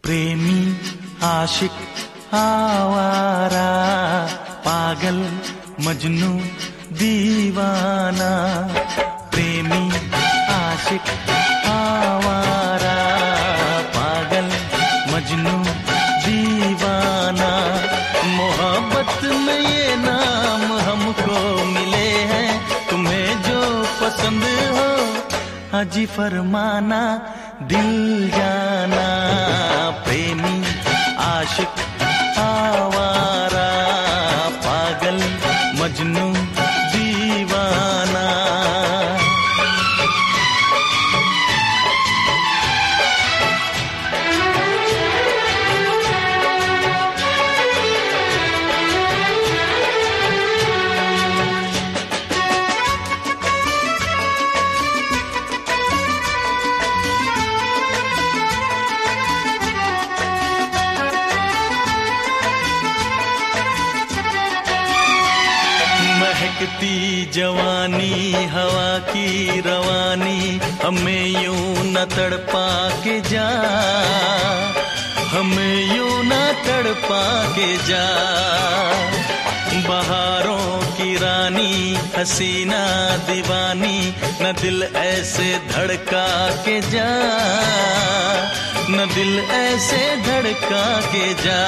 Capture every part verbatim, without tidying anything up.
प्रेमी आशिक आवारा, पागल मजनू दीवाना। प्रेमी आशिक आवारा, पागल मजनू दीवाना। मोहब्बत में ये नाम हमको मिले हैं, तुम्हें जो पसंद हो हाजी फरमाना, दिल जाना। प्रेमी आशिक आवारा, पागल मजनू दीवाना। महकती जवानी हवा की रवानी, हमें यूं न तड़पा के जा, हमें यूं न तड़पा के जा। बहारों की रानी हसीना दीवानी, न दिल ऐसे धड़का के जा, न दिल ऐसे धड़का के जा।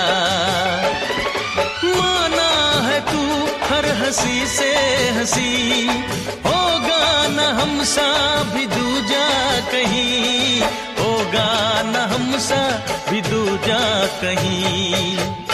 माना है तू हर हंसी से हंसी, होगा न हमसा भी दूजा कहीं, होगा न हमसा भी दूजा कहीं।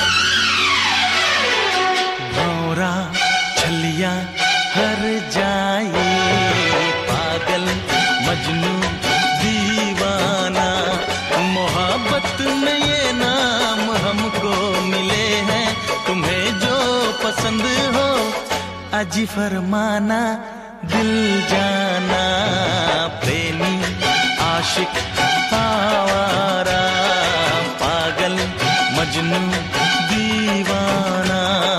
भौरा छलिया हर जाए, पागल मजनू दीवाना। मोहब्बत में ये नाम हमको मिले हैं, तुम्हें जो पसंद हो अजी फरमाना, दिल जाना। प्रेमी आशिक आवारा, पागल मजनू दीवाना।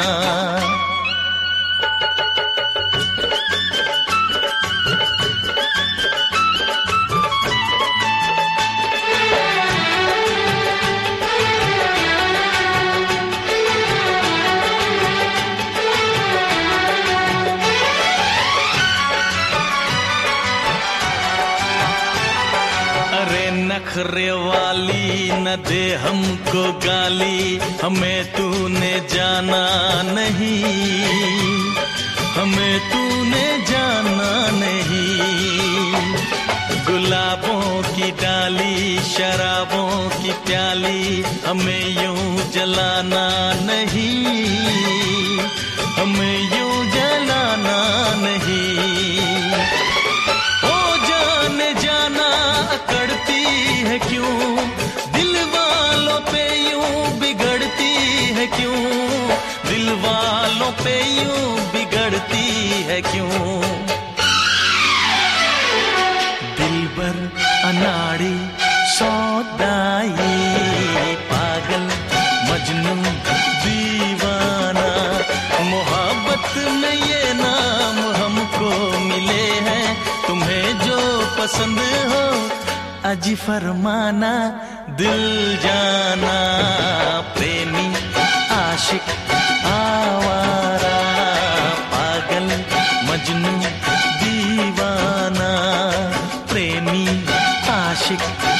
नखरे वाली न दे हमको गाली, हमें तूने जाना नहीं, हमें तूने जाना नहीं। गुलाबों की डाली शराबों की प्याली, हमें यूं जलाना नहीं, हमें यूं जलाना नहीं। ओ जाने जाना अकड़ती है क्यों, दिल वालों पे यूं बिगड़ती है क्यों, दिल वालों पे यूं बिगड़ती है क्यों। दिलबर अनाड़ी सौदाई, पागल मजनू दीवाना। मोहब्बत में ये नाम हमको मिले हैं, तुम्हें जो पसंद हो अजी फरमाना, दिल जाना। प्रेमी आशिक आवारा, पागल मजनू दीवाना। प्रेमी आशिक